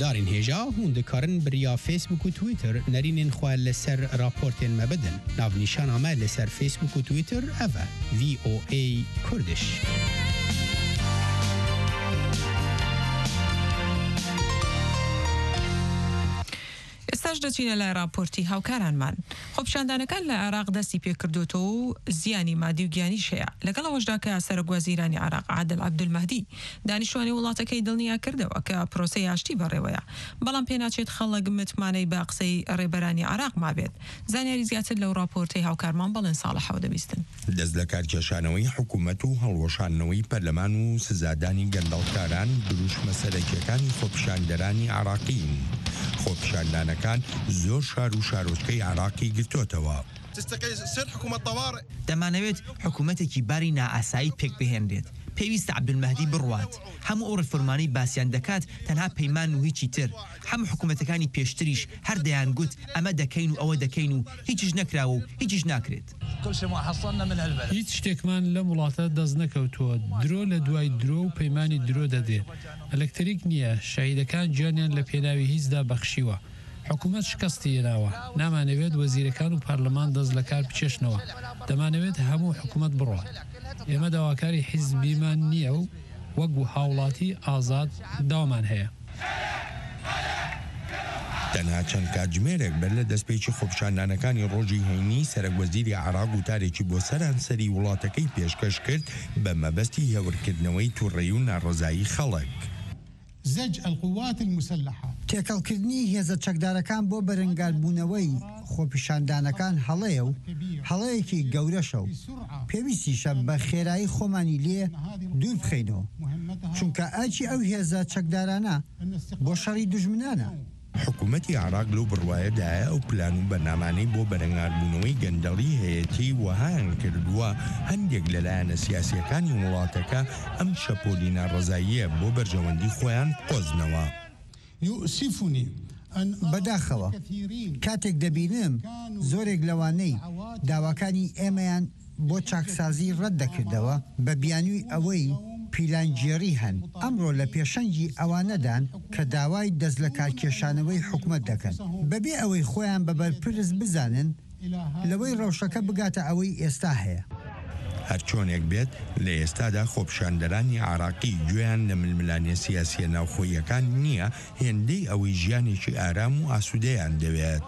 هەوادارین هێژا هون دikarin biriya Facebook û Twitter nerînên xwe li ser raportên me bidin. Navnîşana me li ser Facebook û Twitter ev e VOA Kurdiş. ئێستاش دەچینە لای راپۆرتی هاوکارانمان. خۆپیشاندانەکان لە عێراق دەستی پێکردوتەوە و زیانی مادی و گیانیش هەیە. لەگەڵ ئەوەشدا کە سەرۆکوەزیرانی عێراق عادل عەبدولمەهدی دانیشتوانی وڵاتەکەی دڵنیا کردەوە کە پرۆسەی ئاشتی بەڕێوەیە. بەڵام پێناچێت خەڵک متمانەی بە قسەی ڕێبەرانی عێراق مابێت. زانیاری زیاتر لەو راپۆرتەی هاوکارمان بەڵێن ساڵح دەبیستن. دەست لە کارکێشانەوەی حکوومەت و هەڵوەشانەوەی پەرلەمان و سزادانی گەندەڵکاران دروش مەسەلەکیەکانی خۆپیشاندەرانی عێراقین. خۆپیشاندانەکان زۆر شار و شارۆچکەی عێراقی گرتوتەوە. دەمانەوێت حکوومەتێکی باری نائاسایی پێک بهێنرێت. پێویستە عەبدولمەهدی بڕوات. هەموو ئەو ڕێفەرمانەی باسییان دەکات تەنها پەیمان و هیچی تر. هەموو حکوومەتەکانی پێشتریش هەر دەیانگوت ئەمە دەکەین و ئەوە دەکەین و هیچیش نەکراوە و هیچیش ناکرێت. هیچ شتێکمان لە وڵاتە دەست نەکەوتووە. درۆ لە دوای درۆ و پەیمانی درۆ دەدێت. ئەلەکتریک نییە. شاهیدەکان گیانیان لە پێناوی هیچدا بەخشیوە. حکوومەت شکستی هێناوە. نامانەوێت وەزیرەکان و پارلەمان دەست لە کار بچێشنەوە. دەمانەوێت هەموو حکوومەت بڕوات. ئێمە داواکاری حیزبیمان نییە و وەکو هاوڵاتی ئازاد داوامان هەیە. تەنها چەند کاتژمێرێک بەر لە دەستپێکی خۆپیشاندانەکانی ڕۆژی هەینی سەرۆکوەزیری عێراق وتارێکی بۆ سەرانسەری وڵاتەکەی پێشکەش کرد بە مەبەستی هێورکردنەوەی تووڕێی و ناڕەزایی خەڵک. تێکەڵکردنی هێزە چەکدارەکان بۆ بەرەنگاربوونەوەی خۆپیشاندانەکان هەڵەیە و هەڵەیەکی گەورەشە و پێویستیشە بە خێرایی خۆمانی لێ دوور بخەینەوە چونکە ئاچی ئەو هێزە چەکدارانە بۆ شەڕی دوژمنانە. حکوومەتی عێراق لەو بڕوایەدایە ئەو پلان و بەرنامانەی بۆ بەرەنگاربوونەوەی گەندەڵی هەیەتی وەهایان کردووە هەندێک لەلایەنە سیاسیەکانی وڵاتەکە ئەم شەپۆلی ناڕەزاییە بۆ بەرژەوەندی خۆیان قۆزنەوە. بەداخەوە کاتێک دەبینم زۆرێک لەوانەی داواکانی ئێمەیان بۆ چاکسازی ڕەت دەکردەوە بە بیانووی ئەوەی پیلانگیێڕی هەن. ئەمڕۆ لە پێشەنگی ئەوانەدان کە داوای دەست لە کارکێشانەوەی حکوومەت دەکەن بەبێ ئەوەی خۆیان بە بەرپرس بزانن لەوەی ڕەوشەکە بگاتە ئەوەی ئێستا هەیە. هەرچۆنێک بێت لە ئێستادا خۆپیشاندەرانی عێراقی گوێیان لە ململانیە سیاسیە ناوخۆیەکان نییە هێندەی ئەوەی ژیانێکی ئارام و ئاسوودەیان دەوێت.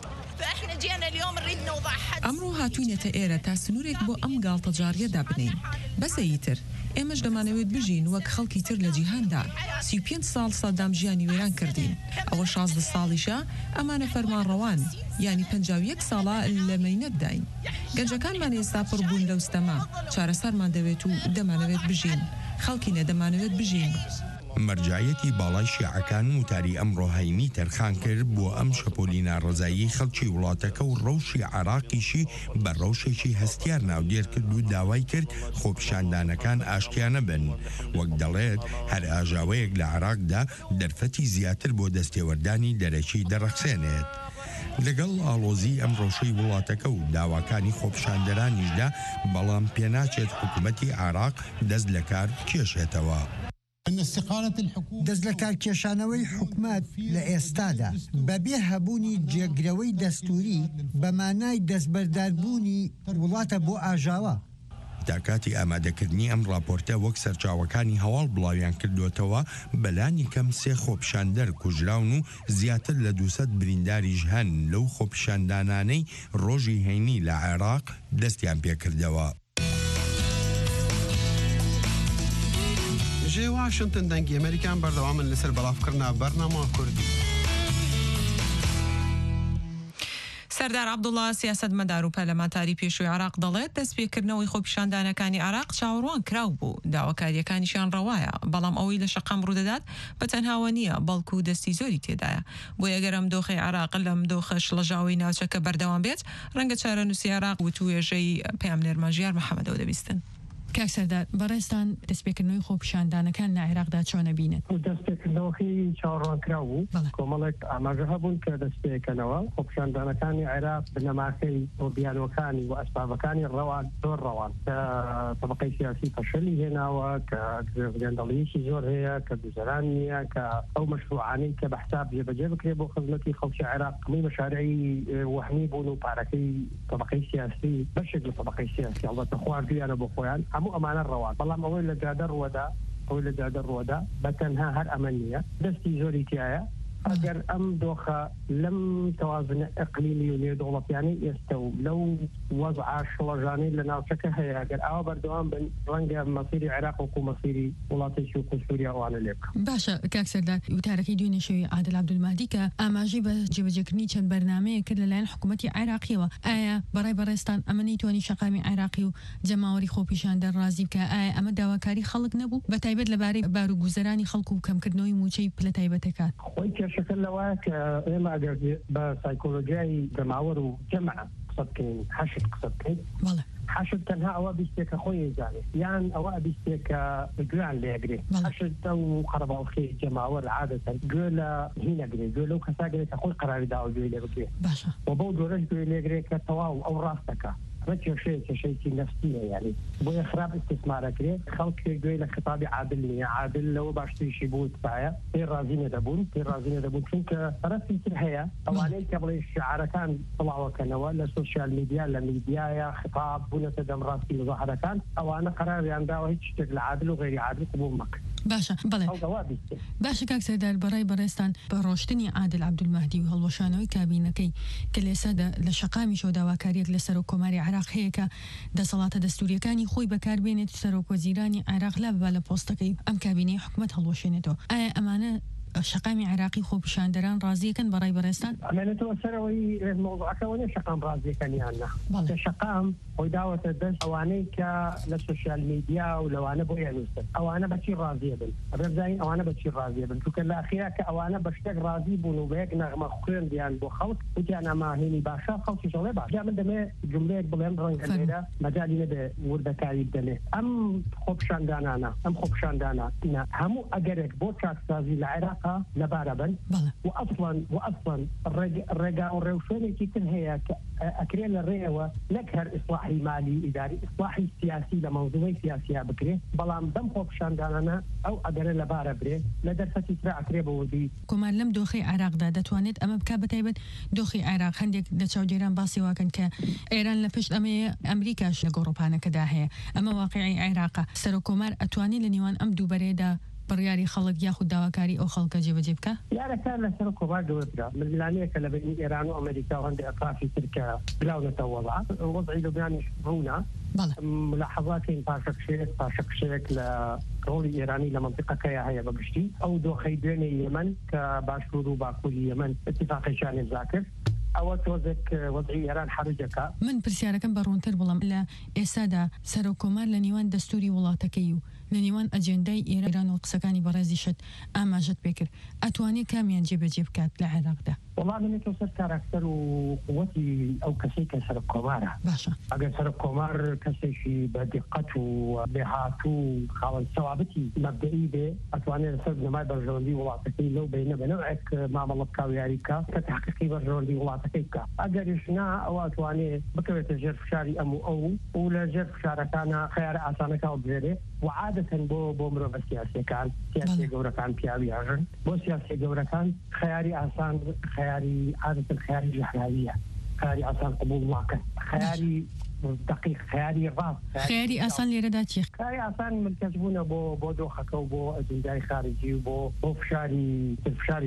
ئەمڕۆ هاتوینێتە ئێرە تا سنوورێک بۆ ئەم گاڵتەجاریەدا بنین. بەسەیی تر ئێمەش دەمانەوێت بژین وەک خەڵکی تر لە جیهاندا. 35 ساڵ سەدام ژیانی وێران کردین. ئەوە 16 ساڵیشە ئەمانە فەرمانڕەوان ینی 51 ساڵە لە مەینەت داین. گەنجەکانمان ئێستا پڕ بوون لەو ستەما. چارەسەرمان دەوێت و دەمانەوێت بژین. خەڵکی نەدەمانەوێت بژین. مەرجایەتی باڵای شیعەکان وتاری ئەمڕۆ هەینی تەرخان کرد بۆ ئەم شەپۆلی ناڕەزایی خەڵکی وڵاتەکە و ڕەوشی عێراقیشی بە ڕەوشێکی هەستیار ناودێر کرد و داوای کرد خۆپیشاندانەکان ئاشتیانە بن. وەک دەڵێت هەر ئاژاوەیەک لە عێراقدا دەرفەتی زیاتر بۆ دەستێوەردانی دەرەکی دەڕەخسێنێت. لەگەڵ ئاڵۆزی ئەم ڕۆژەی وڵاتەکە و داواکانی خۆپیشاندەرانیشدا بەڵام پێناچێت حکوومەتی عێراق دەست لە کار کێشێتەوە. دەست لە کارکێشانەوەی حکوومەت لە ئێستادا بەبێ هەبوونی جێگرەوەی دەستوری بە مانای دەستبەرداربوونی وڵاتە بۆ ئاژاوە. تاکاتی ئامادەکردنی ئەم راپۆرتە وەک سەرچاوەکانی هەواڵ بڵاویان کردوتەوە بەلانی کەم 3 خۆپیشاندەر کوژراون و زیاتر لە 200 برینداریش هەن لەو خۆپیشاندانانەی ڕۆژی هەینی لە عێراق دەستیان پێکردەوە. جێ واشنتن دەنگی ئەمریکان بەردەوامن لەسەر بەڵافکردنا بەرنامە کوردی. سەردار عەبدوڵڵا سیاسەتمەدار و پەرلەمانتاری پێشووی عێراق دەڵێت دەستپێکردنەوەی خۆپیشاندانەکانی عێراق چاوەڕوان کراو بوو. داواکاریەکانیشیان ڕەوایە بەڵام ئەوەی لە شەقام ڕوودەدات بە تەنهاوە نییە بەڵکو دەستی زۆری تێدایە. بۆ ئەگەر ئەم دۆخەی عێراق لەم دۆخە شڵەژاوی ناوچەکە بەردەوام بێت ڕەنگە چارەنووسی عێراق و توێژەی پەیامنێر ماژیار محەممەدەوە دەبیستن. کاکسەردار بەڕێستان دەستپێکردنەوەی خۆپیشاندانەکان لە عێراقدا چۆنە بینن؟ دەستپێکردنەوەی چاوەڕوانکرا بوو کۆمەڵێک ئاماژە هەبوون کە دەستپێکەکەنەوە خۆپیشاندانەکانی عێراق بنەماکەی بۆ بیانوەکانی و ئەسبابەکانی ڕەوان زۆر ڕەوان کە طبقەی سیاسی فەشەلی هێناوە کە گەندەڵیەکی زۆر هەیە کە گوزەران نییە کە ئەو مەشروعانەی کە بەحساب جێبەجێ بکرێت بۆ خزمەتی خەڵکی عێراق هەمووی مەشارەی وەهمی بوون و پارەکەی طبقەی سیاسی بەشێک لە طبقەی سیاسی ئەڵبەتە خواردویانە بۆ خۆیان هەموو ئەمانە ڕەوان بەڵام ئەوەی لە جادە ڕووەدا بەتەنها هەر ئەمە نییە دەستی زۆری تایە ئەگەر ئەم دۆخە لەم تەوازنە ئەقلیمی و نێودوڵەتیانەی ئێستا و لەو وەزعا شڵەژانەی لە ناوچەکە هەیە ئەگەر ئەوە بەردەوام بن ڕەنگە مەسیری عێراق وەکو مەسیری وڵاتێکی وەکو سووریا ئەوانە لێ بکەن. باشە کاکسەردار وتارەکەی دوێنێ شەوی عادل عەبدولمەهدی کە ئاماژەی بە جێبەجێکردنی چەند بەرنامەیە کرد لەلایەن حکوومەتی عێراقیەوە ئایا بەڕای بەڕێستان ئەمە نەیتوانی شەقامی عێراقی و جەماوەری خۆپیشاندان ڕازی بکە ئایا ئەمە داواکاری خەڵک نەبوو بە تایبەت لەبارەی باروگوزەرانی خەڵک و کەمکردنەوەی موچەی پلە تایبەتەکان شكل لواك إما أجر بسايكولوجيا جماور وجمع قصدكين حشد قصدكين حشد تنها أو بيستيك خوي زاني يعني أو بيستيك جران اللي أجري حشد أو قربة أخي جماور عادة جل هنا أجري جل لو كساجري تقول قرار داو جل أجري وبود ورج جل أجري كتواو أو راستك رجع شيء نفسية يعني بوي خراب استثمار كريه خلق جوي لخطاب عادل عادل لو باشتي شيبوت بايا في رازين دبون شنك راسي الحياة او عليك قبل الشعار كان طلعوا كانوا ولا السوشيال ميديا لا ميديا خطاب بنا تدم راسي ظاهرة كان او انا قرار يعني داو هيك شكل عادل وغير عادل قبول مك باشا بله باشا کاکسەردار بەڕای بەڕێستان بە ڕۆشتنی عادل عەبدولمەهدی و هەڵوەشانەوەی کابینەکەی کە لێسەدا لە شەقامیشەوە داواکاریەک لەسەر کۆماری عێراق هەیە کە دەسەڵاتە دەستوریەکانی خۆی بەکاربێنێت سەرۆکوەزیرانی عێراق لا ببە لە پۆستەکەی ئەم کابینەی حکوومەت هەڵوەشێنێتەوە ئایا ئەمانە شەقامی عێراقی خۆپیشاندەران ڕازیەکەن بەڕای بەڕێستان ئەمانەتەوە سەرەوەی مۆزوعەکەەوە شەقام ڕازیەکەنیاننا شەقام خۆی داوەتە دەست ئەوانەی کە لە سوشیال میدیا و لەوانە بۆ یانووسن ئەوانە بەچی ڕازیە بن ڕێبزانین ئەوانە بەچی ڕازیە بن چونکە لە ئەخیرا کە ئەوانە بە شتێک ڕازی بوون و بە یەک نەغمە خوێندیان بۆ خەڵک وتیان ئەماهێنی باشە خەڵکی شەڵێ باش جا من دەمێ جملەیەک بڵێم ڕەنگە لێرە مەجالی نەبێ وردەکاری بدەمێ ئەم خۆپیشاندانانە هەموو ئەگەرێک بۆ چاکسازی لە عێراقا لەبارە بن وأصلا الرجاء والروشوني كتن هي أكرين الرئوة نكهر إصلاحي مالي إداري إصلاحي سياسي لموضوعي سياسية بكري بلام دم خوف شانداننا أو أدري لبارة بري لدر فتي ترى أكريبه ودي كمان لم دوخي عراق دا دتوانيت أما بكابة تايبت دوخي عراق هندك دتشاو جيران باسي واكن كإيران لفشت أمريكاش لغوروبانا كدا هي أما واقعي عراق سرو كومار أتواني لنيوان أم دو بريدا بڕیاری خەڵک یاخود داواکاری ئەو خەڵکە جێبەجێ بکە؟ یارەکان لەسەر کۆبار گەورەترا ململانەیەکە لە بین ئێران و ئەمریکا و هەندێک ئەطرافی ترکە بلاونەتەوە وەضعی لەبنانیش ڕوونا ملاحظاتین پاشەکشەیەک لە ڕۆڵی ئێرانی لە منطقەکەیە هەیە بەگشتی ئەو دۆخەی دوێنێ یەمەن کە باشوور و باکووری یەمەن اتفاقیشان ئیمزا کرد ئەوە تۆزێک وەضعی ئێران حەرجەکە من پرسیارەکەم بە ڕوونتر بڵم لە ئێستادا سەرۆکۆمار لە نێوان دەستوری وڵاتەکەی و لە نێوان ئەجێندای ئێران و قسەکانی بەڕێزیشت ئاماژەت پێکرد ئەتوانێت کامیان جێبەجێ بکات لە عێراقدا والله من توصل كاركتر وقوتي او كسي كسر الكومارة باشا اگر سر الكومار كسي في بدقته وبهاتو خاول ثوابتي مبدئي به اتواني رسل نماي برجوندي ولاطكي لو بين بنوعك مع ملطكا وياريكا كتحقيقي برجوندي ولاطكيكا اگر يشنا او اتواني بكوية جرف شاري او ولا جرف شارة كان خيار اسانكا وبزيري وعادة بو مروف السياسي كان سياسي قورا كان بيابي عجن بو سياسي قورا كان خياري اسان خياري عادة الخياري الجحرائية خياري أصلا قبول معك خياري دقيق خياري راس خياري أصلا لرداتي خياري أصلا ملتزمون بو دوخك وبو أجنداي خارجي وبو فشاري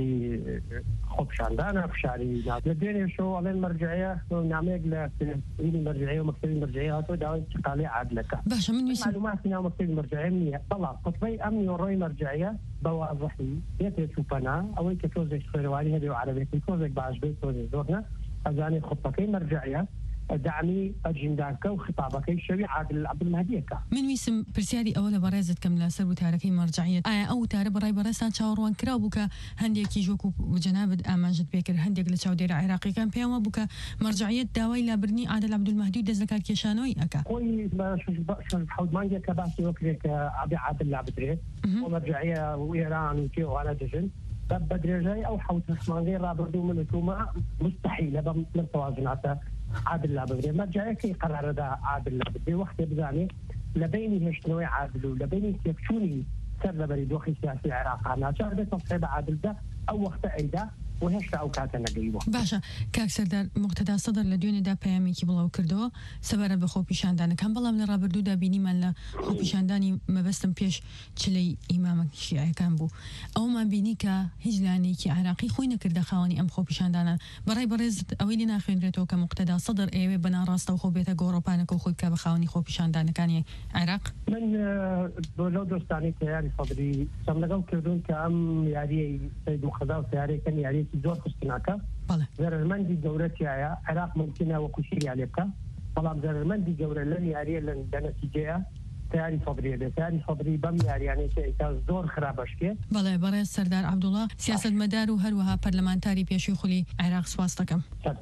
خبشاندانا فشاري لدينا شو على المرجعية نعمل المرجعية ومكتب المرجعية هاتو داوي تقالي عادلك باشا من ويسي معلوماتنا ومكتب المرجعية منية طلع قطبي أمني وروي مرجعية بواضحي يتشوفنا أو يكتوزك خيرواني هدي وعربي كتوزك بعجبي توزك زورنا أزاني خطبكي مرجعية دعمی ئەجنداکە و خطابەکەی شەوی عادل عەبدولمەهدیەکە. من ویسم پرسیاری ئەوە لە بەڕێزت کەم لەسەر وتارەکەی مەرجعیەت ئایا ئەو وتارە بەڕای بەڕێستان چاوەڕوان کرا بوو کە هەندێکی ژوەکو جەنابەت ئاماژت پێکرد هەندێک لە چاودێرە عێراقیەکان پێیان وابوو کە مەرجعیەت داوای لابرنی عادل عەبدولمەهدی و دەست لە کارکێشانەوەی ئەکا. خۆی حەوت مانگێک کە باسی وەکرێت کە عادل لا بدرێت و مەرجعیە و ئێران و کێوانە دژن بدرجاي او حوت اسمانغير رابردو من توما مستحيل من توازنات عادل لا بدري ما جاي كي قرار دا عادل لا بدري وقت بزاني لبيني هشتنوي عادل ولبيني كيفشوني سر لبري دوخي سياسي العراق انا جاي تصحيب عادل دا او وقت ايدا وهشتا او كاتنا قريبه باشا كاك سردار مقتدا صدر لديوني دا بيامي كي بلاو كردو سبارة بخو بيشاندان كان بلا من رابردو دا بيني من لخو بيشانداني ما بستم بيش چلي امامك شيعي كان بو او ما بيني كا هجلاني كي عراقي خوينا كردا خاواني ام خو بيشاندانا براي برزت اويلي ناخوين ريتو كمقتدا صدر ايوه بنا راستا وخو بيتا غوروبانك وخو بكا بخاواني خو بيشاندان كان عراق من لو دوستاني تياري صدري سملقو كردون كام ياري سيد مقتدا وسياري كان ياري زور خستناكا زرمندي دورتي آيا عراق ممكنة وكشيري عليك طبعا زرمندي جورة لن ياري لن دنسيجيا تياري صدري تياري صدري بم ياري يعني كاز زور خرابش كي بله برای سردار عبدالله سیاست مدار و هروها پرلمانتاری پیشوی خلی عراق سواستکم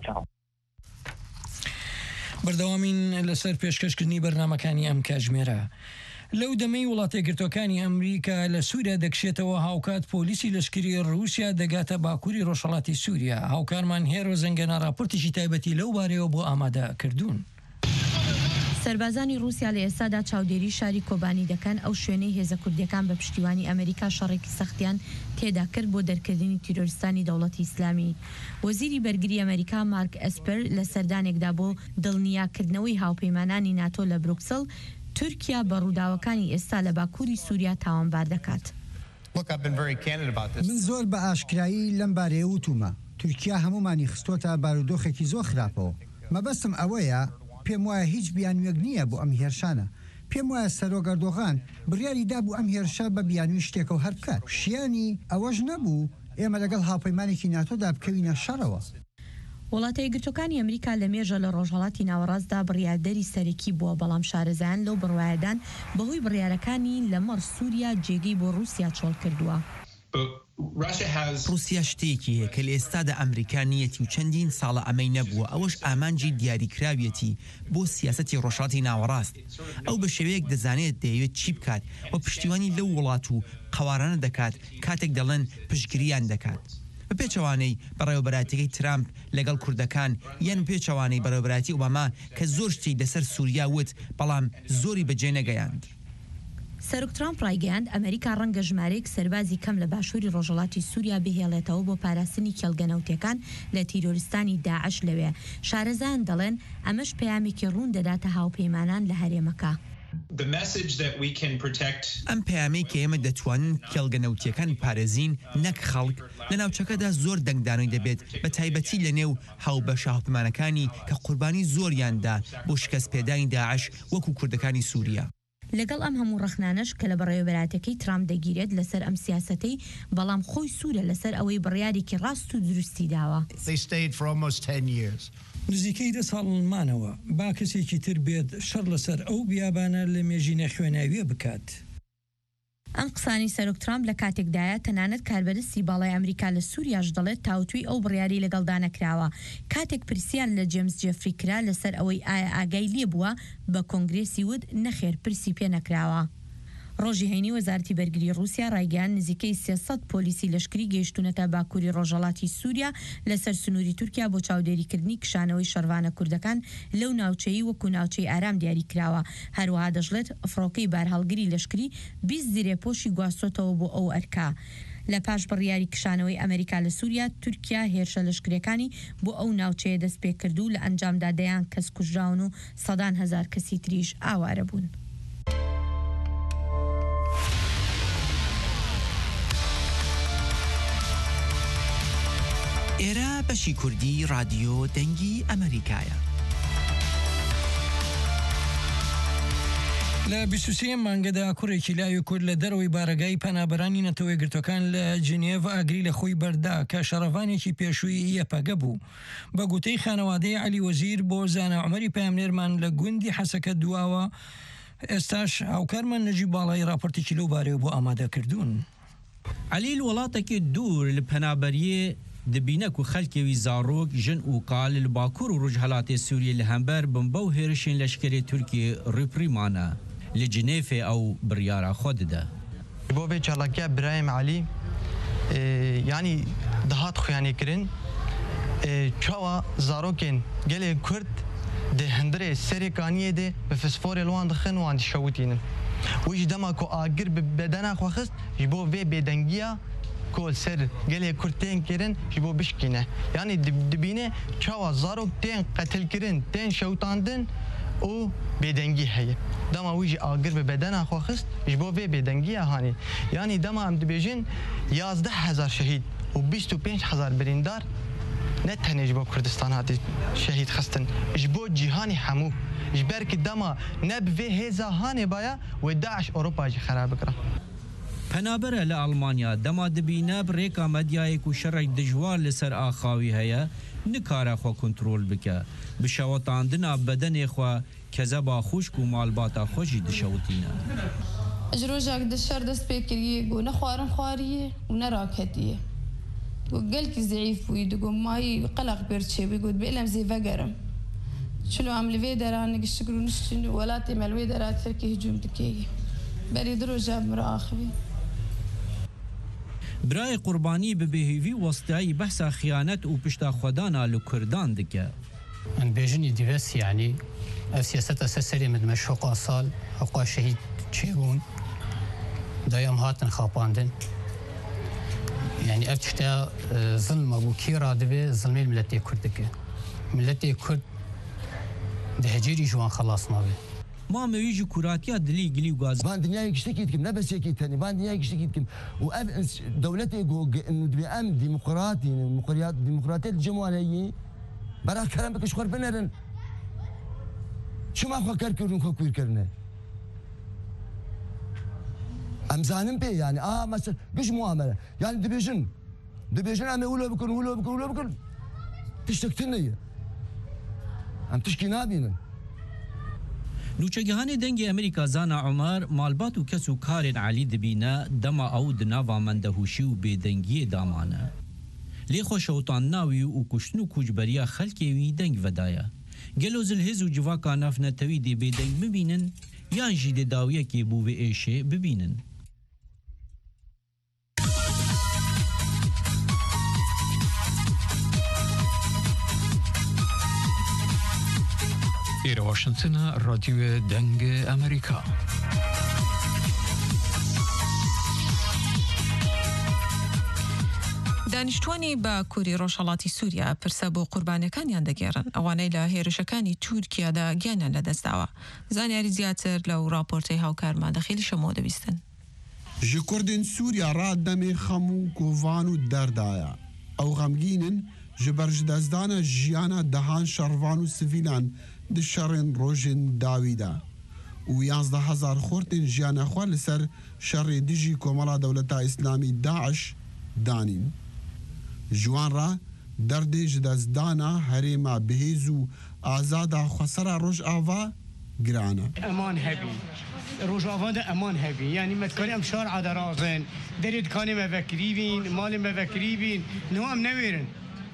بەردەوامین لەسەر پێشکەشکردنی بەرنامەکانی ئەم کاتژمێرە لەو دەمەی وڵاتە یەکگرتوەکانی ئەمریکا لە سووریا دەکشێتەوە هاوکات پۆلیسی لەشکری ڕووسیا دەگاتە باکووری ڕۆژهەڵاتی سووریا هاوکارمان هێرۆ زەنگەنە راپۆرتێکی تایبەتی لەو بارەوە بۆ ئامادە کردوون. سەربازانی رووسیا لە ئێستادا چاودێری شاری کۆبانی دەکەن ئەو شوێنەی هێزە کوردیەکان بە پشتیوانی ئەمریکا شەڕێکی سەختیان تێدا کرد بۆ دەرکردنی تیرۆریستانی دەوڵەتی ئیسلامی. وەزیری بەرگری ئەمریکا مارک ئەسپەر لە سەردانێکدا بۆ دڵنیاکردنەوەی هاوپەیمانانی ناتۆ لە بروکسل تورکیا بە ڕووداوەکانی ئێستا لە باکووری سووریا تاوانبار دەکات. من زۆر بە ئاشکرایی لەم بارەیە وتومە تورکیا هەمومانی خستۆتە بارودۆخێکی زۆر خراپەوە مەبەستم ئەوەیە پێم وایە هیچ بیانوێک نییە بۆ ئەم هێرشانە پێم وایە سەرۆک ئەردۆغان بڕیاری دابوو ئەم هێرشە بە بیانووی شتێکە و هەر بکات شیانی ئەوەش نەبوو ئێمە لەگەڵ هاوپەیمانێکی ناتۆدا بکەوینە شەڕەوە. وڵاتە یەکگرتوەکانی ئەمریکا لە مێژە لە ڕۆژهەڵاتی ناوەڕاستدا بڕیاردەری سەرەکی بووە بەڵام شارەزایان لەو بڕوایەدان بەهۆی بڕیارەکانی لەمەڕ سووریا جێگەی بۆ رووسیا چۆڵ کردووە. رووسیا شتێکی هەیە کە لە ئێستادا ئەمریکا نیەتی و چەندین ساڵە ئەمەی نەبووە ئەوەش ئامانجی دیاریکراویەتی بۆ سیاسەتی ڕۆژهەڵاتی ناوەڕاست ئەو بە شێوەیەک دەزانێت دەیەوێت چی بکات و پشتیوانی لەو وڵات و قەوارانە دەکات کاتێک دەڵێن پشتگیریان دەکات. بە پێچەوانەی بەڕێوەبەراتیەکەی ترامپ لەگەڵ کوردەکان یان پێچەوانەی بەڕێوەبەراتی ئۆباما کە زۆر شتی لەسەر سووریا وت بەڵام زۆری بەجێ نەگەیاند. سەرۆک ترامپ ڕایگەیاند ئەمریکا ڕەنگە ژمارەیەک سەربازی کەم لە باشووری ڕۆژهەڵاتی سووریا بهێڵێتەوە بۆ پاراستنی کێڵگەنەوتیەکان لە تیرۆریستانی داعش لەوێ. شارەزایان دەڵێن ئەمەش پەیامێکی ڕوون دەداتە هاوپەیمانان لە هەرێمەکە. ئەم پەیامەی کە ئێمە دەتوانن کێڵگەنەوتیەکان پارێزین نەک خەڵک لە ناوچەکەدا زۆر دەنگدانەوەی دەبێت بە تایبەتی لە نێو هاوبەشە هاوپەیمانەکانی کە قوربانی زۆریاندا بۆ شکست پێدانی داعش وەکو کوردەکانی سووریا. لەگەڵ ئەم هەموو ڕەخنانش کە لە بەڕێوەبەراتەکەی ترامپ دەگیرێت لەسەر ئەم سیاسەتەی بەڵام خۆی سوورە لەسەر ئەوەی بڕیارێکی ڕاست و دروستی داوە. نزیکەی 10 ساڵمانەوە با کەسێکی تر بێت شەڕ لەسەر ئەو بیابانە لە مێژینە خوێناویە بکات. ئەم قسانی سەرۆک ترامپ لە کاتێکدایە تەنانەت کاربەرستی باڵای ئەمریکا لە سووریاش دەڵێت تاوتوی ئەو بڕیاری لەگەڵدا نەکراوە کاتێک پرسیار لە جێمس جێفری کرا لەسەر ئەوەی ئایا ئاگای لێ بووە بە کۆنگرێسی ود نەخێر پرسی پێ نەکراوە. ڕۆژی هەینی وەزارەتی بەرگری رووسیا ڕایگەیاند نزیکەی 300 پۆلیسی لەشکری گەیشتونەتە باکووری ڕۆژهەڵاتی سووریا لەسەر سنووری تورکیا بۆ چاودێریکردنی کشانەوەی شەروانە کوردەکان لەو ناوچەی وەکو ناوچەی ئارام دیاری کراوە. هەروەها دەژڵێت فڕۆکەی بارهەڵگری لەشکری 20 زیرێپۆشی گواستۆتەوە بۆ ئەو ئەرکا. لە پاش بڕیاری کشانەوەی ئەمریکا لە سووریا تورکیا هێرشە لەشکریەکانی بۆ ئەو ناوچەیە دەست پێ کرد و لە ئەنجامدا دەیان کەس کوژراون و سەدان هەزار کەسی تریش ئاوارە بوون. ئێرە بەشی کوردی رادیۆ دەنگی ئەمریکایە. لە 23 مانگەدا کوڕێکی لاوی کورد لە دەرەوەی بارەگای پەنابەرانی نەتەوەی گرتوەکان لە جنێڤ ئاگری لە خۆی بەردا کە شەڕەڤانێکی پێشووی یەپەگە بوو. بە گوتەی خانەوادەی عەلی وەزیر بۆ زانە عومەری پەیامنێرمان لە گوندی حەسەکە دواوە، ئێستاش هاوکارمان نەجیب باڵای راپۆرتێکی لەو بارەوە بۆ ئامادەکردوون. عەلی وڵاتێکی دوور لە پەنابەریە دبینەک و خەلکێوی زارۆک ژن و قال لە باکوور و ڕۆژهەڵاتی سووریە لە هەمبەر بن بەو هێرشین لەشکری تورکیە ڕیپریمانە لە جنێفێ ئەو بڕیارە خۆ دەدا. بۆ بێ چالاکیە برایم عەلی یعنی دەهات خوێنێکردن چاوە زارۆکێن gelê Kurd di hindirê serêkaniyê de bi fosforê wan dixin wan dişewitînin. Wî ji dema ku agir bi bedena xwe xist ji bo vê bêdengiya ku ser gelê Kurd tên kirin ji bo bişkîne. Yani dibîne çawa zarok tên qetilkirin, tên şewtandin û bêdengî heye. Dema wî jî agir bi bedena xwe xist ji bo vê bêdengiya hanî. Yani dema em dibêjin 11,000 şehîd û 25,000 birîndar ne tenê ji bo Kurdistan hatî şehîd xistin ji bo cîhanê hemû. Ji ber ki dema ne bi vê hêza hanê baya wê Daeş Ewropa jî xerab bikira. پەنابەرە لە ئەڵمانیا دەما دبینە بڕێکا مەدیایەک و شەڕێک دژوار لەسەر ئاخاوی هەیە نکارە خۆ کۆنترۆل بکە بشەوەتاندنا بەدەنێ خۆ کەزە با خوشک و ماڵباتە خۆشی دشەوتینە. ji rojek di şer dest pê kiriye got ne xwarin xwariye û ne raketiye. Got gelkî zîf bûyî digot mayî qeleq pêr çêbû got bêlem zê vegerim. Çilo em li vê dera nigiştik û niştin û welatê me li wê dera Tirkî hicûm dikeye. Berî di roja mir axivî. برای قوربانی به بهیوی واسطه‌ای بحث خیانت و پشتا خودانا لکردان دکه. من بیشتری دیوست یعنی سیاست اساسی مدمش حقوق سال حقوق شهید چیون دایم هاتن خاپاندن یعنی افشته ظلم و کیرا دوی ظلم ملت کرد که ملت کرد دهجیری جوان خلاص نابه. ما میویج کوراتیا دلی گلی و گاز. من دنیای کشتیت کم نبس یکی تانی. من دنیای کشتیت کم و دولتی جو إنه دبي أم ديمقراطية الجمهورية برا كلام بكش خور بنرن. شو ما فكر كرون خو كرنا. أم زانم بي يعني مثلا قش معاملة يعني دبيجن أم يقولوا بكون تشتكتني. أم تشكي نابينا. نوچگهان دنگ امریکا زانا عمر مالبات و کس و کارن علی دبینه دما او دناوا مندهوشی و بیدنگی دامانه. لی خوشوتان ناوی و کشتنو کوجبریا خلکیوی دنگ ودایا. گلو زلهز و جواکا نفنتوی دی بیدنگ ببینن یان جی داویه که بو و ایشه ببینن. إلى واشنطن راديو دنگ أمريكا. دانیشتوانی باکووری ڕۆژهەڵاتی سووریا پرسە بۆ قوربانەکانیان دەگێڕن ئەوانەی لە هێرشەکانی تورکیادا گیانیان لەدەستداوە. زانیاری زیاتر لەو راپۆرتەی هاوکارمان دەخیلی شەمۆ دەویستن. ji Kurdên Sûriya rademê xem û kovan û derdaya. Ew xemgînin ji ber ji dezdana jiyana dehan şervan û sivîlan di şerên rojên dawî de. û 11,000 xortên jiyana xwe li ser şerê dijî Komala Dewleta İslamî Daeş danîn. Ji wan re derdê ji dezdana herêma bihêz û azada xwesera Rojava giran e. Eman hebî. Rojava de eman hebî. Yani metkarî em şar'a de razin. Derê dikanê me vekirîbîn, malê me vekirîbîn. Niha em nevêrin.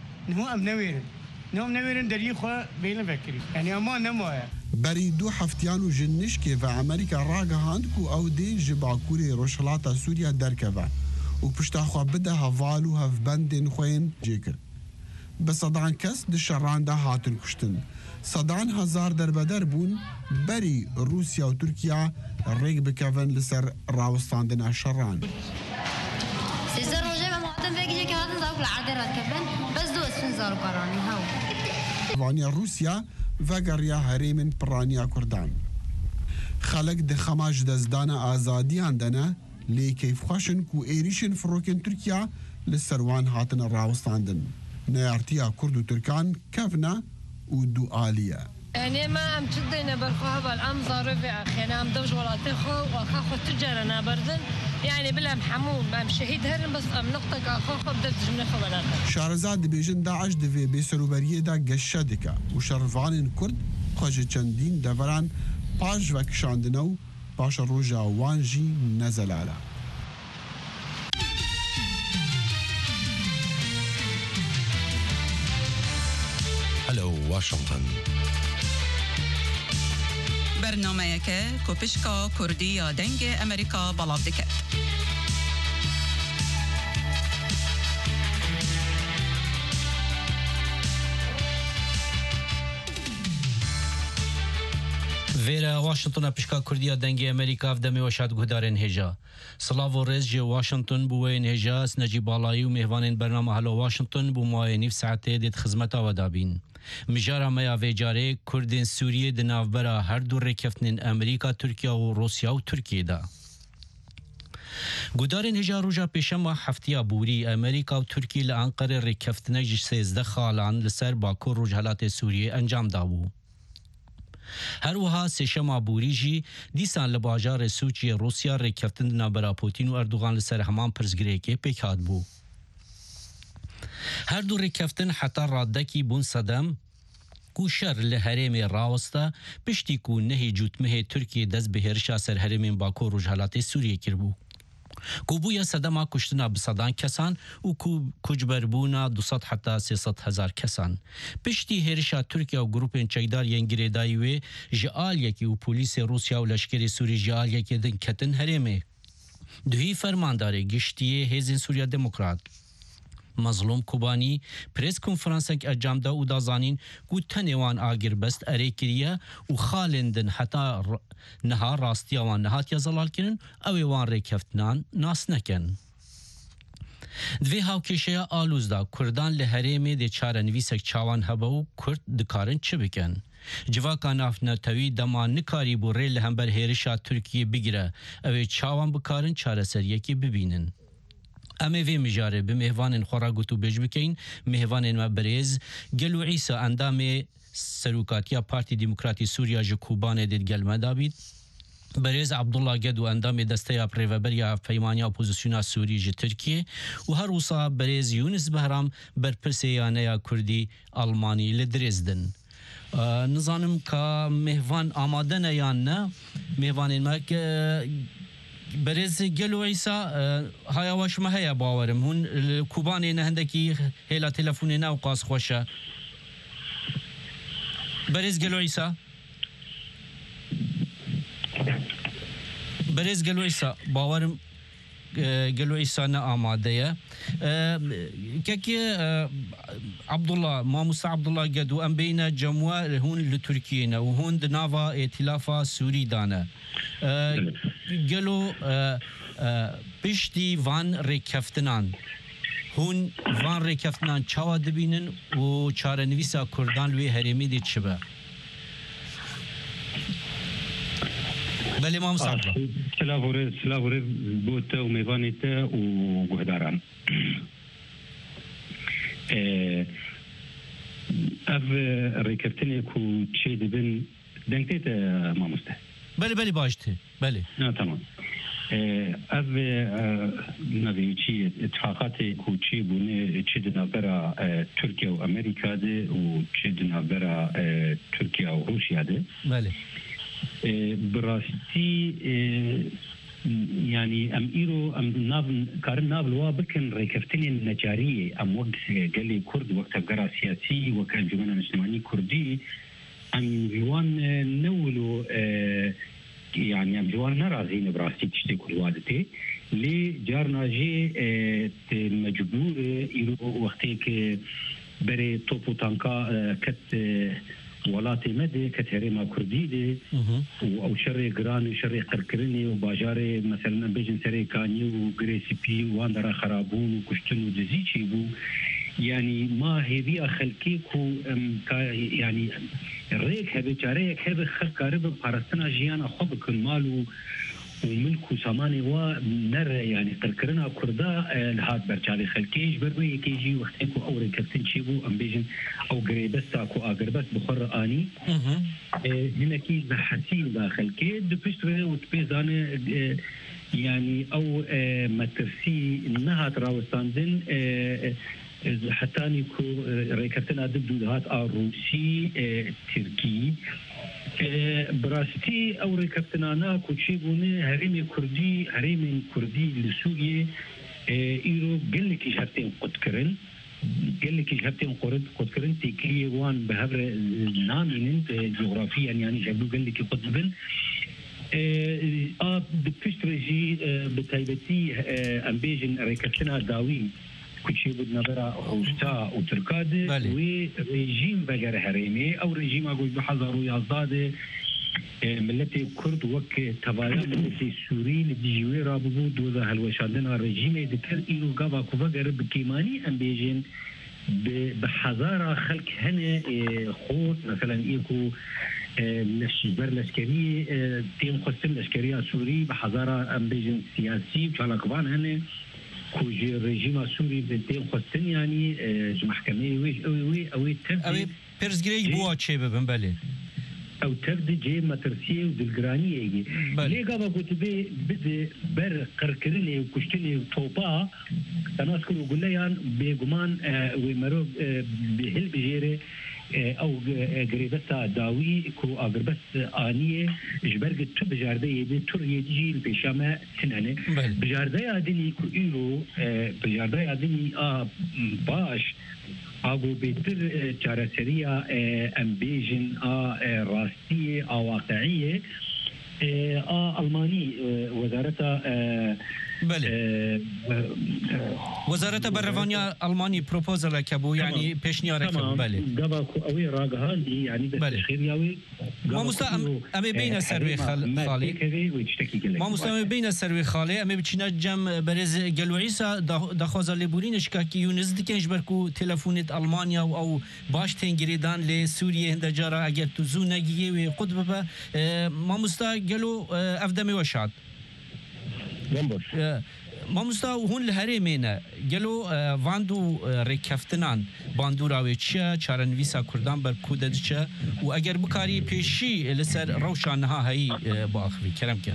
نام نمیرن دری خو بیل فکری یعنی اما نمایه بری دو هفتیان و جنش که و امریکا راگهاند کو او دی جباکوری روشلاتا سوریا درکوه و پشتا خو بده هوال و هفبندین خوین جیکر به صدان کس د شران ده هاتن کشتن صدان هزار دربدر بون بری روسیا و ترکیه ریگ بکوین لسر راوستاندن شران سيزر رجع معتم بيجي كهذا ذاك العادة ركبن بس دو اسفن زارو قراني هاو وانيا روسيا وگريا هريمن برانيا كردان خلق د خماج دزدانا آزاديان دنا لي كيف خوشن كو ايريشن فروكن تركيا لسروان هاتن راوستاندن نيارتيا كردو تركان كفنا و دو آلية يعني ما ام تدينا بالخوها بالام ظروف اخي انا ام دوج ولا تخو واخو تجار انا بردن يعني بلا محموم ام شهيد هرن بس ام نقطه اخو بدت جمله خبرات شارزاد بيجن داعش دفي بسروبريه دا گشدکا و شرفان کرد خوش چندین دوران پاش وکشاندنو باش روجا وانجی نزلالا هلو واشنطن برنامه که کوپشکا کردی یا دنگ امریکا بلاف دکت. ویرا واشنطن پشکا کردیا دنگ امریکا افدمی وشاد گهدارن هجا. سلاو و رز جو واشنطن بوین هجا سنجی بالایی و مهوانین برنامه هلو واشنطن بو ماه نیف ساعته دید خدمتا و دابین. مجارا میا ویجاره کردین سوریه دنافبرا هر دو رکفتنین امریکا ترکیه و روسیا و ترکیه دا. گودارن هجا روژا پیشما هفتیا بوری امریکا و ترکیه لانقره رکفتنه جش 13 خالان لسر باکور روجهلات سوریه انجام داوو. هر وها سشما بوری جی دیسان لباجار سوچی روسیا رکفتن دنابرا پوتین و اردوغان لسر همان پرزگریکی پیکاد بو. هر دو رکفتن حتی رادکی بون صدم کو شر لحرم راوستا پشتی کو نهی جوتمه ترکیه دست به هرشا سر حرم باکو روجهلات سوریه کربو. کو بویا صدما کشتنا بصدان کسان و کو کجبربونا 200 حتی 300 هزار کسان. پشتی هرشا ترکیه و گروپین چیدار ینگیره دایوه جعال یکی و پولیس روسیا و لشکر سوری جعال یکی دن کتن حرمه. دوی فرمانداره گشتیه هزین سوریا دموکرات. مظلوم کوبانی پریس کنفرانسک انجام دا و دازانین کو تنوان آگر بست اره کریه و خالندن حتی نها راستیوان نهات یا زلال کنن او وان ریکفتنان ناس نکن. دوی هاوکشه آلوز دا کردان لحرمه ده چاره نویسک چاوان هبه و کرد دکارن چه بکن؟ جواکا نافنا تاوی دمان نکاری بو ریل همبر هیرشا ترکیه بگیره او چاوان بکارن چاره سر یکی ببینن. اما وی مجاره به مهوان خورا گوتو بج بکین مهوان ما بریز گلو عیسی اندام سروکاتیا پارتی دموکراتی سوریا جکوبان دید گلمه دابید بریز عبدالله گدو اندام دسته پریوبریا پیمانی اپوزیسیونا سوری ج ترکیه و هر وصا بریز یونس بهرام بر پرسیانه کردی آلمانی لدرزدن نظانم که مهوان آماده نیان نه مهوان ما که برز گلو عیسا هایا واش ما هيا باورم هون کوبانی نهندکی هلا تلفونی نو قاس خوشه برز گلو عیسا برز گلو عیسا باورم گلو عیسا نه آماده كي عبد الله ما موسى عبد الله قدو ام بين جموع هون لتركينا وهون دنافا ائتلافا سوري دانا قالوا بشتي فان ريكفتنان هون فان ريكفتنان چاوا دبينن و چاره نویسا کردان لوی هرمی دید شبه بله امام صاحب سلاورز بوته و میوانیته و گهداران اف ریکفتنی کو چه دبن دنگتیت ماموسته بله باشته بله تمام اف نویچی اتفاقات کو چه بونه چه دنابرا ترکیه و امریکا ده و چه دنابرا ترکیه و روسیه ده بله براستی يعني ام ايرو ام ناف كارن ناف لوا بكن ريكفتني النجاريه ام وقت قال لي كرد وقت قرا سياسي وكان جماعه مسلماني كردي ام جوان نولو يعني ام جوان نرازين براسي تشتي كل وادتي لي جارناجي مجبور ايرو وقتك بري توبو تانكا كت ولاتي مدي كتهريما كردي دي او شري جراني شري قركرني وباجاري مثلا بيجن سري كاني وغريسي بي واندرا خرابون وكشتن ودزيشي بو يعني ما هي بيئة خلقيكو يعني الريك هبه جاريك هبه خلق قارب بارستنا جيانا خوب كن مالو وملك وساماني ونر يعني قركرنا كردا لهات برجالي خلكيش بروي كيجي وقتكو أوري كابتن شيبو أم بيجن أو قريبستا كو أقربس بخور آني هنا كيز بحسين داخل كي دبشتره وتبيزانه يعني أو مترسي نهات راوستاندن حتى نيكو ريكابتنا ضد هات روسي تركي براستي او ركبتنا كوتشي بوني هريم كردي لسوريا ايرو قال لك شرطين قدكرن قال لك شرطين قدكرن تكلي وان بهبر نامين جغرافيا يعني جابوا قال لك قطبن بفشترجي بتايبتي امبيجن ركبتنا داوي كوتشي بدنا برا روستا وتركاد وريجيم بجر هريمي او ريجيم اقول بحذر يازداد ملتي كرد وك تبايا ملتي سوري لديجوي رابو دوزا هالوشادنا ريجيم دكر ايرو غابا كوفا غرب كيماني امبيجن بحذارة خلق هنا خوت مثلا ايكو لشبر لشكري تيم خصم لشكرية سوري بحذارة امبيجن سياسي بشالكوان هنا كوجي الرجيم السوري بدين خصن يعني محكمة وي أوي بيرزجري بوا شيء ببنبالي أو تبدي جي مترسية ودلجرانية يجي ليه قابا قلت بده بر قركرني وكشتني وطوبا الناس كانوا يقول لي يعني بجمان ومرو بهل بجيرة او قريبتا داوي كو اقربت آنية جبرق تو بجارده يدي تور يجي البيشامة تنانه بجارده يادني كو ايرو بجارده يادني باش اگو بيتر چارسرية امبيجن راستية واقعية ألماني وزارة وزارة برفانيا ألماني بروبوزال كابو يعني بيشنيار كابو بله قبل أوي راجهاندي يعني بالتشخير ياوي ما مستأم أمي بين السروي خالي ما مستأم بين السروي خالي أمي بتشينا جم برز جلوعيسا دخوز الليبورينش كاكي يونس دكانش بركو تلفونات ألمانيا أو باش تنجريدان لسوريا هند جارا أجر تزون نجيه وقطب ما مستأ جلو أفدمي وشاد ما مستوى هون الهرمينا قالوا واندو ركفتنان باندورا ويتشا شارن فيسا كردان بركودتشا واجر بكاري بيشي لسر روشانها هي باخري كلام كده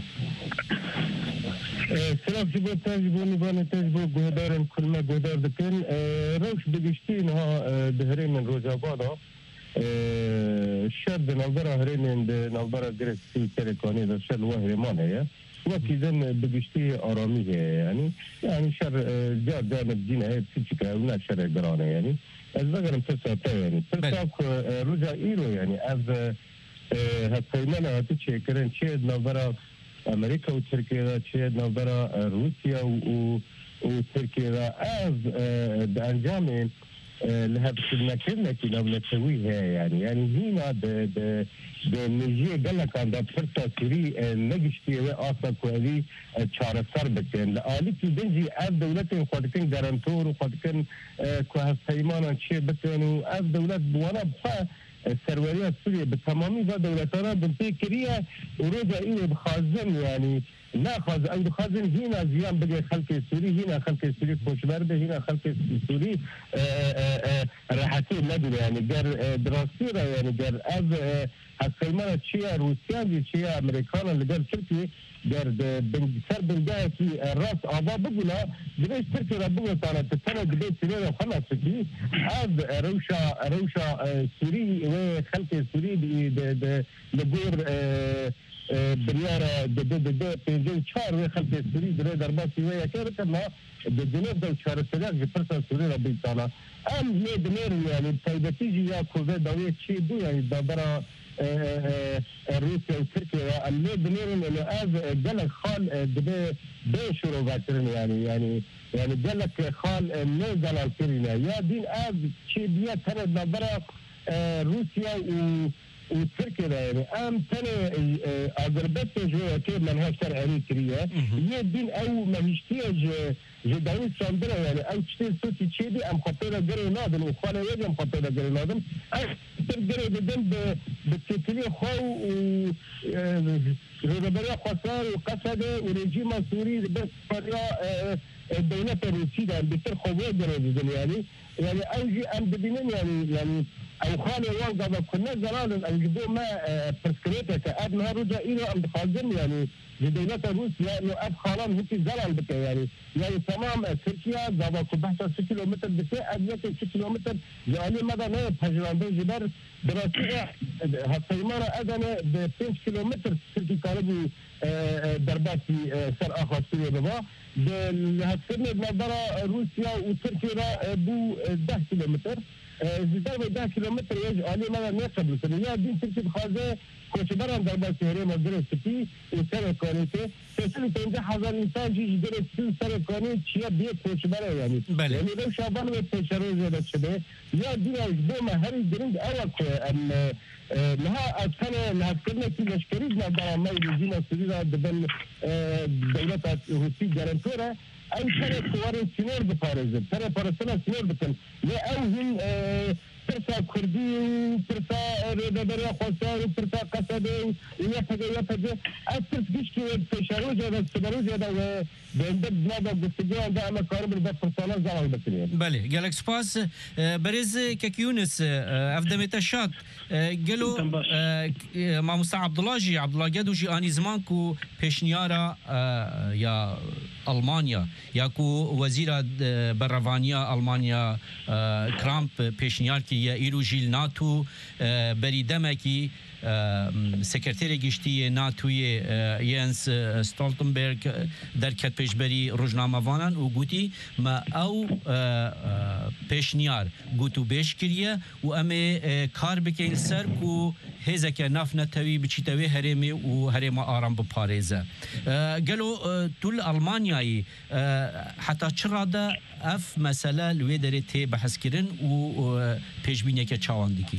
سلام جبو تجبو نبان تجبو جودار كل ما جودار دكين روش بجشتين ها دهرين من روجابادا الشاب نظرة هرين نظرة درس في تركاني ده شل وهي مانية وكذا بجشتي آرامية يعني شر جاد جانب دينه بسيطة ونا شر قرانه يعني الزغرم تساته يعني تساك رجع إيرو يعني أذ هالسيمانة هتشي كرن شيء نظرة أمريكا وتركيا شيء نظرة روسيا وتركيا أذ بأنجامين لها بسلمكنا كي نبلا تسويها يعني هنا بنجي قال لك عند فرصة سوري نجشتي أصلا كوالي شعر السربتين لآلتي بنجي أب دولتين قدكن جارنتور وقدكن كوهالسيمانا شيء بتين وأب دولت بوانا بخا السروية السورية بالتمامي ذا دولتنا بنتي كريا ورجع إيه بخازن يعني لا خازن هنا زيان بقي خلق السوري هنا خلق السوري خوشبرده هنا خلق السوري راحتين ندل يعني قر دراسيرة يعني قر أب هالسيمانة شيا روسيا شيا أمريكانا اللي قر تركي قر سر بنجاية في الراس أعضاء بقولا دبيش تركي ربوه طالع تتنى دبيش سوريا وخلص تركي أب روشا سوري وخلق السوري لقور بريارة بينجي شهر وخلق السوري دري درباسي ويا كيف كنا بالجنوب ده شهر السلاح جفرسة سوري ربي تعالى أم ليه دمير يعني تايبتيجي يا كوفيد دوية شيء دو يعني دابرا روسيا وتركيا أم ليه دمير إنه أذ جلك خال دبي بيشرو باترن يعني جلك خال نزل الكرينا يا دين أذ شيء بيا ترى دابرا روسيا وتركيا يعني أم تاني أغربت جوا كيف منها شرع أمريكية يدين أو مهشتيج جداوي ساندرا يعني أو تشتري صوتي تشيدي أم خطيرة جري نادم وخاله يجي أم خطيرة جري نادم أم تجري بدم بتكلي خاو رهبري خسار وقصد ورجيم سوري بس الدولة الروسية بتر خوات جنوب يعني أوجي أم بدينين يعني أو خالي وانقضى كنا زمان أو جدو ما برسكريتا كأب ما رجع إلى أم بخازن يعني لدولة روسيا إنه أب خالان هكي زلال بك يعني تمام تركيا ضبا كبحتا 6 كيلومتر بك أبيات 6 كيلومتر يعني ماذا نايب هجران بين جبر دراسية هالسيمارة أدنى ب 5 كيلومتر تركي كاربي درباتي سر آخر سوريا بابا هالسنة بنظرة روسيا وتركيا بو 10 كيلومتر زيادة 10 كيلومتر يجي عليه ما نقبل سريع دين تركي بخازة كوشبران دربات شهرية مدرسة سبي وسر كونيته تسلي تنجح هذا الإنسان جي درس سر كوني شيء بيه كوشبران يعني يعني لو شابان وتشرو زيادة شبه يا دينا جدوما هري درنج أوك أن لها أتكلم لها كلمة مشكلة نقدر ما يجينا سريع دبل دولة روسية جرانتورة أي سنة كوارن سنور بفارزة سنة فرسنا سنور بكن يا أوهن ترسا كردي ترسا ربريا خسار ترسا قصدي يفجأ أسس جيش كي شروج هذا السبروج هذا بندب بلاد الجستجوا عند أما كارب البفرسانة زمان بكرين. بله جالك سباس برز كيونس أفدمت الشات قالوا مع مستعد عبد الله جدو جي أني زمانكو بيشنيارا يا ألمانيا ياكو وزير برافانيا ألمانيا ترامب بيشنيار كي يا إيرو جيل ناتو بريدمكي سكرتير گشتی ناتوی یانس ستولتنبرگ در کت پیشبری روزنامه وانان و گویی ما او پیشنیار گویو بیش کریه و امه کار بکن سر کو هزک ناف نتوی بچیتوی هرمی و هرم آرام بپارزه قالوا طول ألمانيا حتى شرادا اف مسألة الويدرتي بحث كرن و پیشبینی که چاواندکی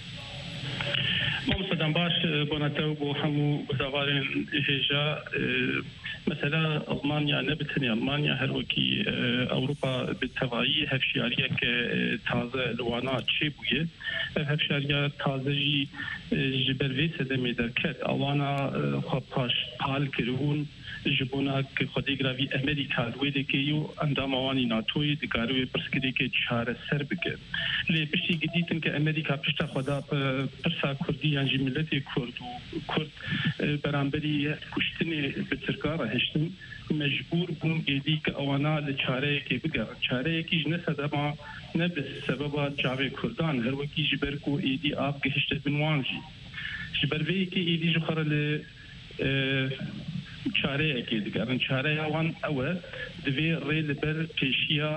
ممصدم باش بوناتو بو همو بزوارين هجا مثلا ألمانيا نبتني ألمانيا هروكي أوروبا بالتوعية هفشيارية كتازة لوانا تشيبوية هفشيارية تازة جي جبروي سدمي دركت أوانا خباش قال كرهون جبونا كخدي غرافي أمريكا الويدكيو عندما واني ناتوي دكاروي برسكري كشهر سربك لي بشي جديد كأمريكا بشتا خدا برسا كردي يعني ملتي كرد برامبري كشتني بتركارة هشتن مجبور بون جديد كأوانا لشارة كبقى شارة كي جنسة ما نبس سبب جاوي كردان هر وكي جبركو إيدي آب كهشت بنوانجي جبروي كي إيدي جخر ل چاره اكيد كان چاره وان اول دبي ريل بر بيشيا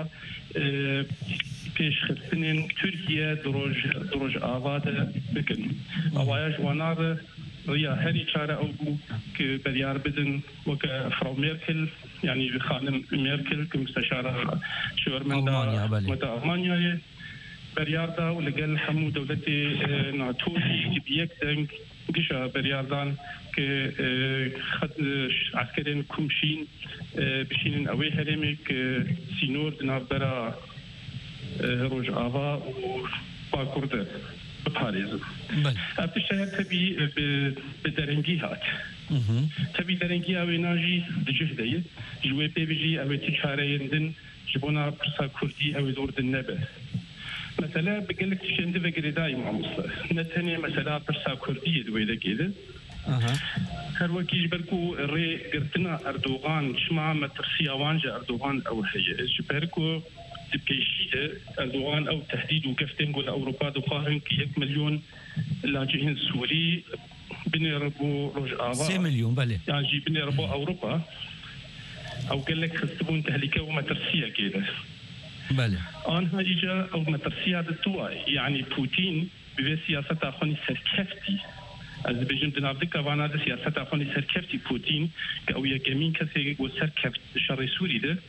بيش خصنين تركيا دروج آباد بكن اواياج وانار ريا هري چاره او كبريار بدن وك فرو ميركل يعني خانم ميركل كمستشارة شورمندا متى ألمانيا بريار دا ولقال حمو دولتي ناتوي كبيك دنك قشا برياردان خد عسكرين كومشين بشين اوي هرمك سينور نابرا روج آوا و باكورد بباريز ابتشتها تبي بدرنجي هات تبي درنجي اوي ناجي دجهدي جوي بيجي اوي تشارين دن جبونا برسا كردي اوي دور النبه مثلا بقلك تشند فكري دايما مصر نتني مثلا برسا كردي دويدا كده هر وكيش بركو ري قرتنا أردوغان شمع مترسي أوانجا أردوغان أو هي جبركو تبكيشي أردوغان أو تهديد وكفتين قول أوروبا دقاهن كي 1 مليون لاجئين سوري بني ربو روج آبا 6 مليون بله يعني جي بني ربو أوروبا أو قال لك خستبون تهلكة ومترسية كده بله آنها إجا أو مترسية دتواي يعني بوتين بسياسة أخوني سركفتي از بجم دنابدك وانا ده سياسة أخواني سركفتي بوتين كأويا جمين كثير وسركفت شر سوري ده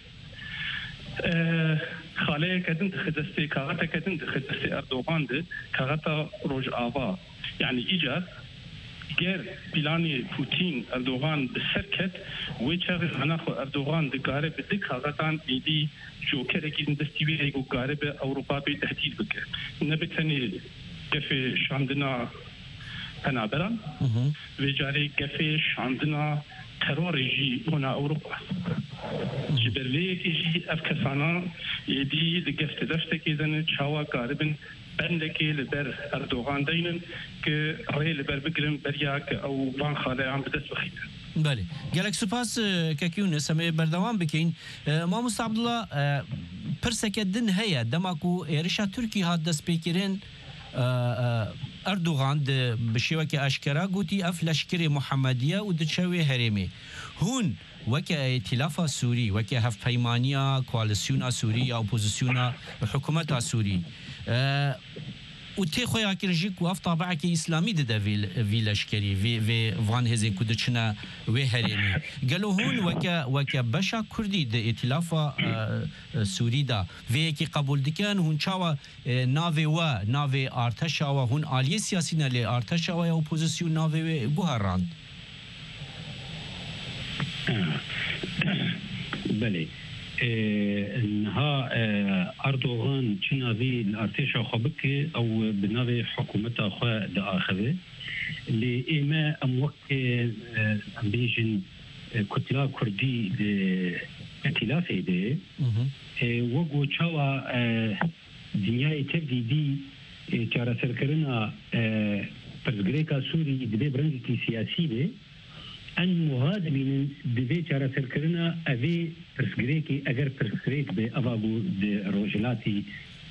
خالية كدن تخدستي كاغتا كدن تخدستي أردوغان ده كاغتا روج آوا يعني إيجا غير بلاني بوتين أردوغان بسركت ويشاغ هناخو أردوغان ده قارب دك كاغتان إيدي جوكر كيدن دستيوي ايقو قارب أوروبا بي تهديد بك نبتني كفي شاندنا تنابرا وجاري كفيش عندنا ترور يجي هنا أوروبا جبرليك يجي أفكسانا يدي لقفت دفتك إذن شاوا قاربا بندكي لبر أردوغان دينن كري لبر بقرن برياك أو بان خالي عم بدس بخيطة بله گلک سپاس ککیونس همه بردوام بکین ما مستعبد الله پرسک دن هيا دماکو ایرشا ترکی هاد دست بکرین اردوغان بشیوک اشکرا گوتی اف لشکر محمدیه و دچوی هرمی هون وك ائتلاف سوري وك هف بيمانيا كواليسيون سوري او بوزيسيون حكومه سوري وتي خويا كرجيك واف طابعك اسلامي ده في لشكري في فان هزين كودشنا وي هريمي قالوا هون وك بشا كردي ده ائتلاف سوري دا في كي قبول دكان هون چاوا نافي ارتشا و هون عالی سیاسی له ارتشا و اپوزيسيون نافي بوهران بله انها اردوغان چناوی الارتش خبک او بناوی حکومت خو د اخذه اللي اما اموك امبيجن كتله كردي د ائتلاف ده وقو چاوا دنیای تبدیدی چاره سرکرنا پرزګریکا سوري د برنګ سیاسي ده ان مهاجمين دبي چاره سرکرنا اوی پرسګریکی اگر پرسګریک به افاغو د روجلاتي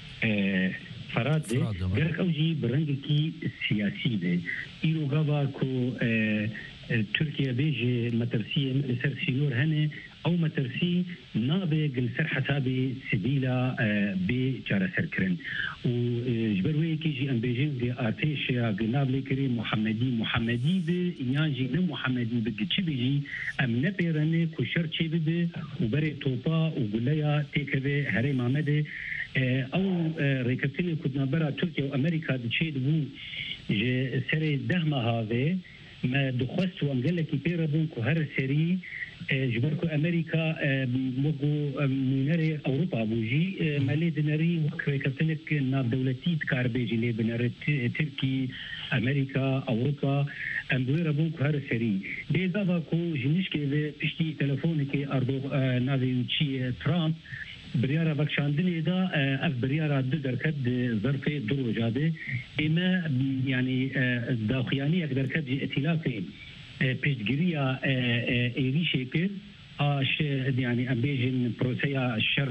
فراد ده ګرک اوجي برنګ کی سیاسي ده ایرو غوا کو تركيا بيجي مترسي سر سينور هنا او مترسي نابي قل سر حسابي سبيلا بجارة سركرن وجبروي كيجي ام بيجين دي ارتيش قلناب لكري محمدي بيانجي نم محمدي بقتش بيجي ام نبيرني كشر تشي بده وبري توبا وقليا تيكبه هري مامده او ريكبتيني كدنا برا تركيا وامريكا دشي دبو سري دهما هذا ما دخست وانجلكي بيرابون كهر سري جبركو امريكا موجو مناري اوروبا بوجي مالي دناري وكريكتنك ناب دولتي تكاربيجي لي بنار تركي امريكا اوروبا ام بيرابون كهر سري بيزا كو جنشكي بشتي تليفونك اردو نافي تشي ترامب بريارة بكشاندني دا اف بريارة دركد ظرف دروجاده اما يعني داخياني دركد ائتلافي بيشجريا ايريشي كير اش يعني امبيجن بروسيا الشر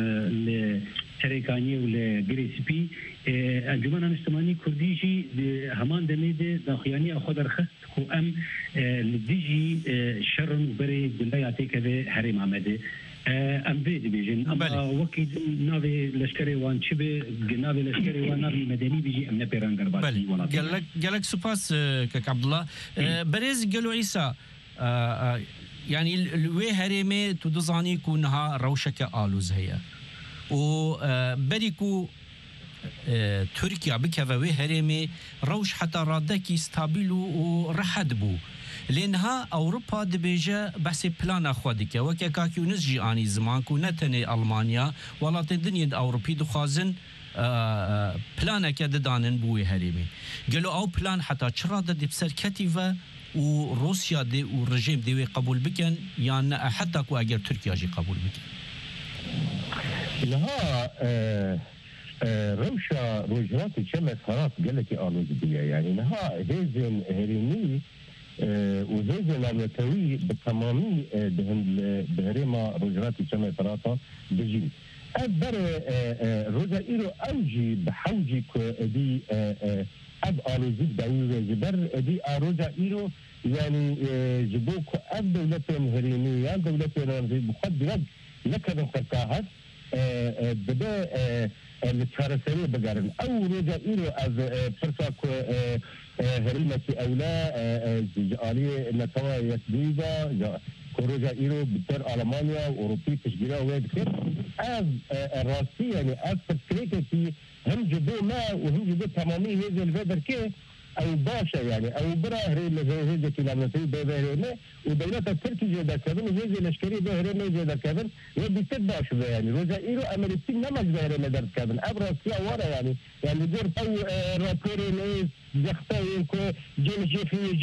لسريكاني ولجريسبي الجمهوريه الاجتماعيه كرديجي همان دميد داخياني اخذ رخص كو ام لديجي شر وبري ولاياتي كذا حريم عمده ام بيدي بيجن اما وكيد نافي لشكري وان شبه نافي لشكري وان نافي مدني بيجي ام نبيران غرباتي قالك سوباس كك عبد الله بريز قالوا عيسى يعني الوي هريمه تدزاني كونها روشك الوز هي و بريكو تركيا بكفاوي هريمه روش حتى رادكي ستابيل ورحد بو لانها اوروبا دبيجا بس بلان اخوادك وكاكيونس جي اني زمان كو نتني المانيا ولا الدنيا الاوروبي دخازن بلان كده دانن بوي هريمي قالوا او بلان حتى تشراد دي بسر كتيفا وروسيا دي والرجيم دي قبول بكن يعني حتى كو اجر تركيا جي قبول بكن لها روشا روجرات شمس هرات قالك آلوز بيا يعني لها هيزن هريمي وزيزن لامنتوي بتمامي بهريما روجرات شمس هراتا بجين أكبر روزا إيرو أوجي بحوجي دي أب آلوزي داوي جبر دي روزا إيرو يعني جبوك أب دولتين هريمية دولتين مقدرة لكن تكاهت بدا التشارسية بقارن أو روزا إيرو از فرصاك هريمة أولا جالية نتوى يسديدا كوروجا إيرو بتر ألمانيا وأوروبي تشجيرها وين كثير از راسي يعني از تفكيرك هم جدو ما وهم جدو تمامي هذا الفيدر كي او باشا يعني او برا هريم هذا كيلومتر بهريمه ودولة تركيا جدا كذا هذا الاشكاليه بهريمه جدا كذا وبيت باش يعني روزا ايرو امريكي نمج بهريمه در كذا ابرا سيا ورا يعني دور تو رابورين يختارون جنجي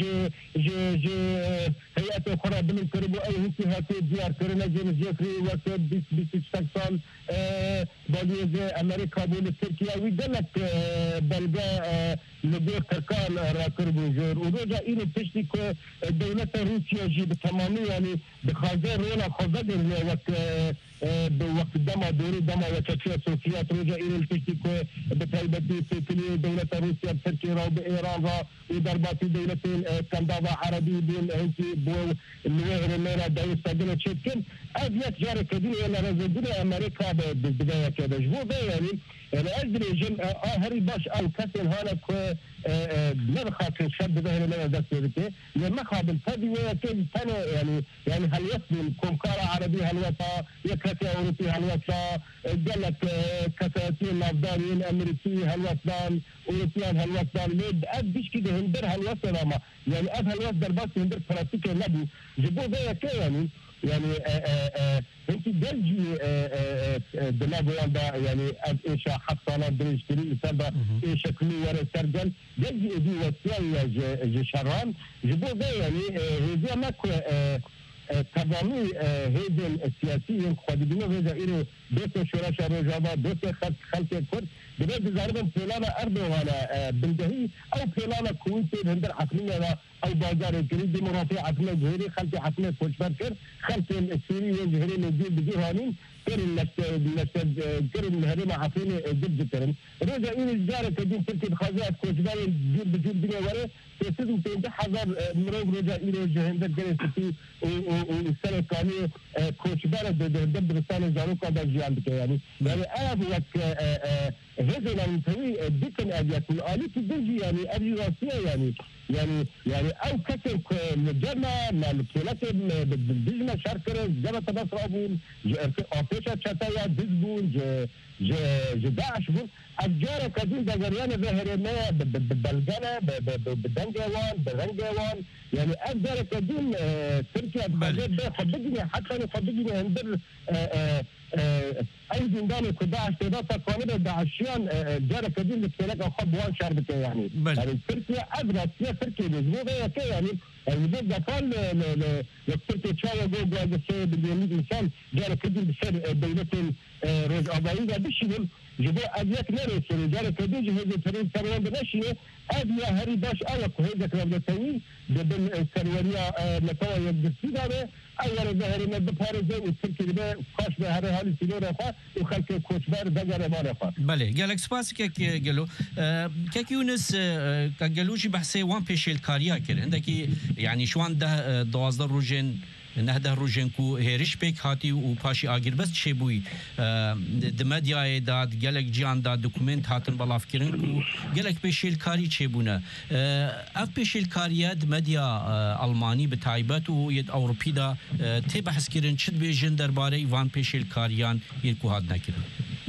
في هيئة أخرى بالكربو أي هاتي ديار كرنا جنجي في وقت 26 سال باليز أمريكا بول تركيا ويدلك بلغا لدور تركان راكربو جور ورجع إلى تشتك دولة روسيا جي بتمامي يعني بخاطر ولا خاطر وقت بوقت دما دوري دما وتشيا سوفيات رجع إلى التشتك بتلبتي في دولة روسيا تركيا وإيران وضربات دولة كندافا عربي بين هنتي بو الوهر ميرا دايس سجل تشكل أبيات جاري كدين ولا رزقنا أمريكا بالبداية كده جبو يعني أجري جم هري باش أو كسر هذا نرخص الشاب ده لنا دستورته لما قابل فدي وكيل ثاني يعني هل يسلم كمكارة عربي هل وصا يكتي أوروبي هل وصا قال لك كتاتين الأفضلين أمريكي هل وصدان أوروبيان هل وصدان ليه أديش كده هندر هل وصل ما يعني هل وصدر بس هندر فرنسيك النبي جبوا ده كده يعني انت درجي دلابوان دا يعني ايش حصانه درجتي سبا ايش كلو ورا سرجل درجي دي وسيا يا شران جبوا ده يعني هي ماكو تمامي هذه السياسيين قادمين هذا إلى دوت شورى شباب دوت خلق كرد بدأت زاربن فلانا أردوغان بلدهي أو فلانا كويتي هندر عقلية أو بازار الجريد مرافع عقلية جهري خلق عقلية كوشبركر خلق السوريين جهري نزيل بجهرانين كرن كرن هريمة عقلية جد كرن رجع إلى الجارة كدين تركي بخازات كوشبرين بجيب بني وري تسدم تنده حذر مروج رجع إلى جهندر جريستي والسنة الثانية كوشبرة دب رسالة زاروكا بجيان بك يعني أنا بوك هذا المنتوي بكن أبيات الآلي تدجي يعني أبي راسية يعني أو كتر الجنة مع الكلات بالدجنة شاركر جنة تبصر أبون أوفيشة شتايا دزبون داعش بون أجارة كدين دجريان ظهرنا بالبلغانة بالدنجوان بالرنجوان يعني أجارة كدين تركيا بجد خبجني حتى خبجني هندر أي زندان كداعش تدافع قانون داعشيان جارة كدين لكيلك أخبوان شاربك يعني تركيا أدرى سيا تركيا بزبوغة كي يعني البيت دفال لتركيا تشاوى جو بلاد السيد باليمين إنسان جارة كدين بسر دولة روز أبايدة بشيهم جبوا أبيات نرسل جارة كدين جهاز فريد سروان بنشيه أبيا هري باش ألق هيدا كلام نتوي دبن السروانية نتوى يبدسي داره أول ظهري من بفارزة والتركي ده خاش بهذا هالي سيلو رفا وخلك كوشبار دجار ما رفا. بله قالك سباس كي قالوا كي يونس قالوشي بحثي وان بيشيل كاريا كده عندك يعني شوان ده 12 روجين نهده روجنكو هيرش بيك هاتي وباشي آجر بس شبوي دمديا داد جالك جان داد دوكومنت هاتن بلاف كيرنكو جالك بيشيل كاري شبونا اف بيشيل كاريا دمديا ألماني بتايبات ويد أوروبي دا تبحث كيرن شد بيجن درباري وان بيشيل كاريان يلكو هادنا كيرن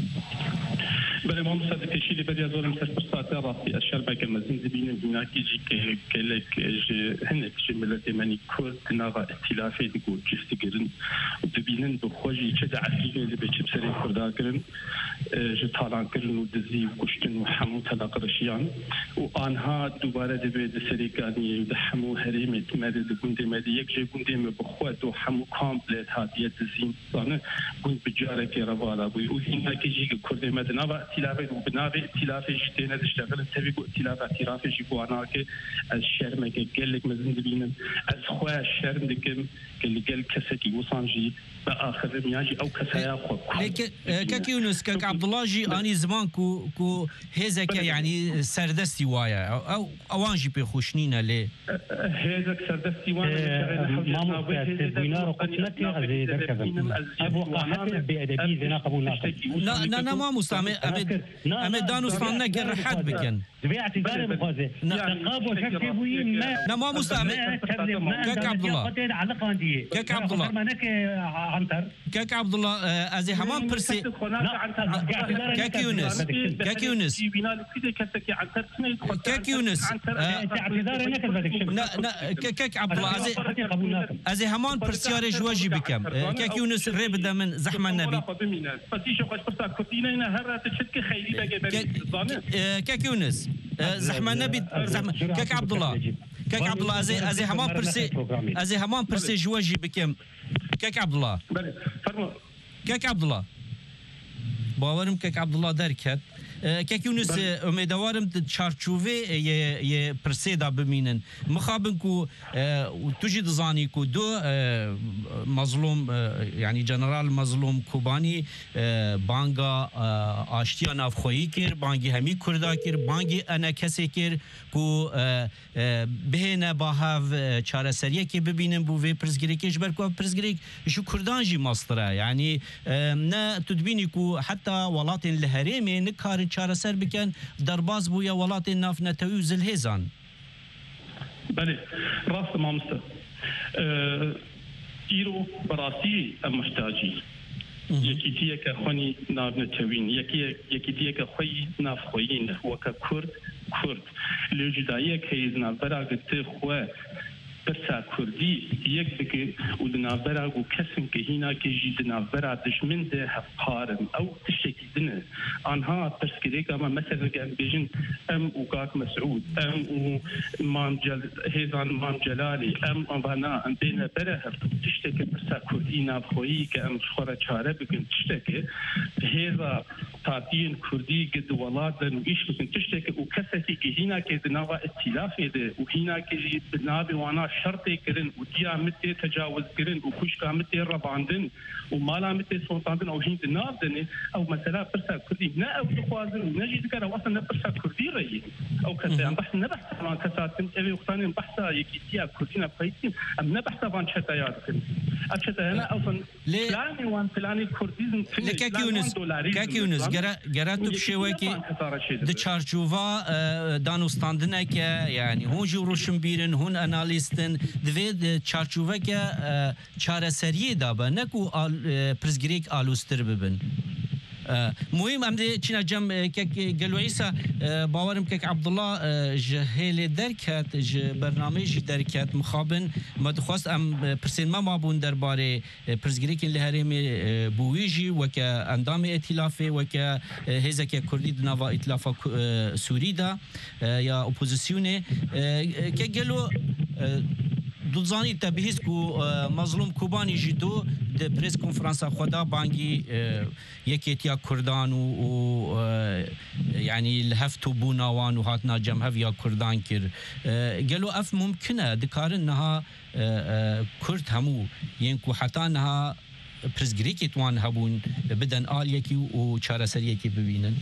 بله ما مصدق كشي اللي بدي أزور مثل فرصات راسي الشربة كمزين زبين هناك يجي كلك هناك جملة ماني كورد ناغا ائتلافي تقول جست قرن ودبينن بخوجي كذا عسكري اللي بيجيب سري كردا قرن جطالان قرن ودزي وكشتن وحمو تلاق رشيان وآنها دوباره دبي دسري كاني ودحمو هريمة تمادي دقوندي مادي يكجي قوندي مبخوات وحمو كامبلت هاتية دزين صانه قوند بجارة كي روالا بوي وهناك يجي كرد مادي ناغا ائتلافي وبنابي ائتلافي جتينا تشتغل تبيقو ائتلاف اعترافي جيبو عناك الشرمة قالك مزين دبينن الخواه الشرم دكم قال كسكي وصانجي بآخر مياجي أو كسايا خو كاك يونس كاك عبد الله جي اني زمان كو هيزك يعني سردستي وايا او اوانجي بخوشنينا ليه هيزك سردستي وايا ما مستعد بينار قتلتي ازي دركبن ابو قحط بادبي زنا قبول لا ما مستعمل امد دانو صننا قر حد بكن بيعتي دار مخازي نقاب وشكي بوين لا ما مستعمل كاك عبد الله كاك عبد الله عنتر كاك عبد الله ازي حمام برسي كاك يونس كاك يونس كاك يونس كاك عبد الله ازي حمام برسياري جواجي بكم كاك يونس ريب دا من زحمه النبي كاك يونس زحمه نبي زحمه كاك عبد الله ازي همان برسي جواجي بكم كاك عبد الله كاك عبد الله باورم كاك عبد الله دركت كاك يونس امیدوارم چارچوبه ی پرسیدا ببینن مخابن کو توجي دزانی کو دو مظلوم يعني جنرال مظلوم کوبانی بانگا آشتیا نافخویی کر بانگی همی کردا کر بانگی انا کسی کر کو بهنه باهاو چاره سریه که ببینن بو وی پرزگری که جبر کو پرزگری شو کردان جی ماسترا يعني نه تدبینی کو حتی ولات الهرمی نکار چاره سر بکن درباز بو یا ولات ناف نتوی زلهزان بله راست مامسته ایرو براسی محتاجی یکی تیه که خونی ناف نتوین یکی تیه که خوی ناف خویین و که کرد لجدایه که از ناف براغت خواه برسا کردی یک بگه و دنابرا و کسیم که هینا که جی دنابرا دشمن ده هفقارن او تشکی دنه آنها ترسکره که اما مثلا که بیجن ام اوقات مسعود ام و هیزان مام جلالی ام وانا ام بین بره هفت تشتکی برسا کردی نابخویی که ام شخورا چاره بکن تشتکی هیزا تاتین کردی که دولات دن و ایش بکن تشتکی و کسی که هینا که دنابا اتلافی ده و هینا که دنابی وانا شرطي كرن وديا متى تجاوز كرن وكشكا متى رباندن ومالا متى سلطاندن او هند نابدن او مثلا برسا كردي نا او تخوازن نجي ذكر وصلنا برسا كردي ري او كذا بحث نبحث عن كساتن ابي وقتان بحث يكيتيا كردينا فايتين ام نبحث عن شتايات اشتا هنا اصلا فلاني وان فلاني كرديزم كاكيونس جراتو بشويكي د چارچوبا دانوستاندنه که يعني هون جو روشن بيرن هون اناليستن دوید چارچوبه که چاره سریه دابه نکو پرزگریک آلوستر ببن مهم ام ده چینا جم که گلویسا باورم که عبدالله جهل درکت برنامه جی درکت مخابن مدخواست ام پرسین ما بون درباره پرزگریک لهرم بویجی و که اندام ائتلافه و که هزا که کردی دنوا ائتلاف سوری دا یا اپوزیسیونه که گلو دوزانی تبهیز کو مظلوم کوبانی جدو د پریس کنفرانس خدا بانگی یکیتیا کردان و يعني الهفتو بوناوان وهاتنا جمهف يا كردان كر قالوا اف ممكنه دكار انها كرد همو ينكو حتى انها برزگریکی توان هبون بدن آل یکی و چاره سر یکی ببینن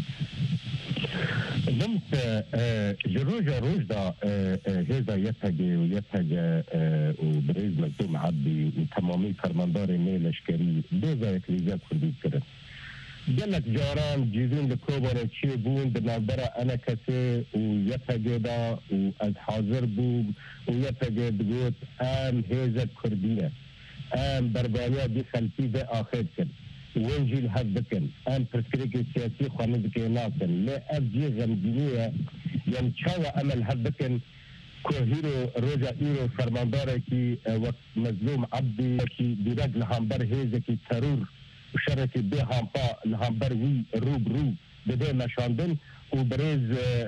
نمت جروج دا هذا يتجي وبريز مكتوم عبي وتمامي فرماندار نيل اشكري دوزا يكليزا كردي كرن قالك جاران جيزون لكوبر تشيبون بنابرا انا كسي ويتجي دا واز حاضر بوب ويتجي دقوت ام هذا كردية ام بربانيا دي خلفي ده آخر كن وينجي الهد بكن ام برسكريك السياسي خانه بكيناتن لا افجي غمجينية يمشاوى ام الهد بكن كوهيرو روجا ايرو فرماندارة كي وقت مظلوم عبدي كي ديراج لهامبر هيزا كي ترور وشركي بي هامبا لهامبر وي رو بدي نشاندن وبريز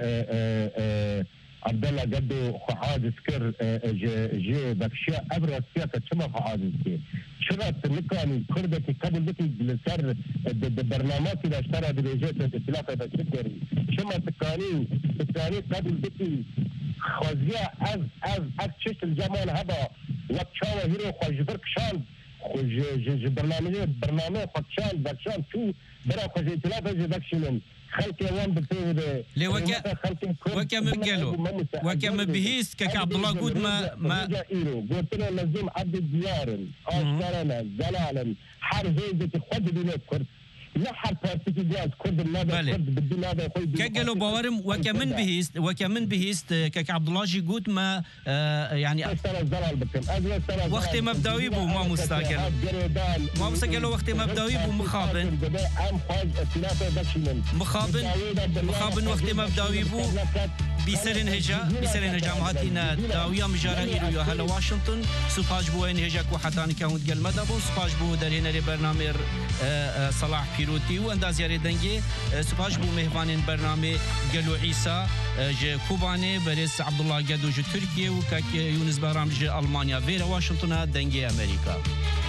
عبدالله قدو خحادث كر جي بكشاء ابرز سياسة شما خحادث كر شرط نكاني كردتي قبل بكي لسر برناماتي لاشترى بريجات الاتلافة بشكري شما تكاني قبل بكي خوزيا از چشت الجمال هبا وكشاوة هيرو خوزبرك شان برنامج خدشان بكشان شو برا خوز اتلافة جي بكشنن خلقي وان بتوده لي وكم بهيس كك عبد الله قود ما قلت له لازم عبد الديار اشترنا زلالا حر زيدتي خد بينك كرد لا حر بارتيكي جاز كرد النادى كرد بدي نادى خوي كقالوا باورم وكمن بهيست كك عبد الله جي قود ما يعني وقت مبدئي بو ما مستقل وقت مبدئي بو مخابن وقت مبدئي بو بيسرين هجا مهاتينا داويا مجارا إيرو هلا واشنطن سوباج بو إن هجا كوحتان كاوند قل مدبو سوباج بو درهنا لبرنامج صلاح بيروتي واندازياري دنجي سوباج بو مهوانين برنامج قلو عيسى ج كوباني بريس عبد الله قدو ج تركيا وكاك يونس بارام ج ألمانيا فيرا واشنطن دنجي أمريكا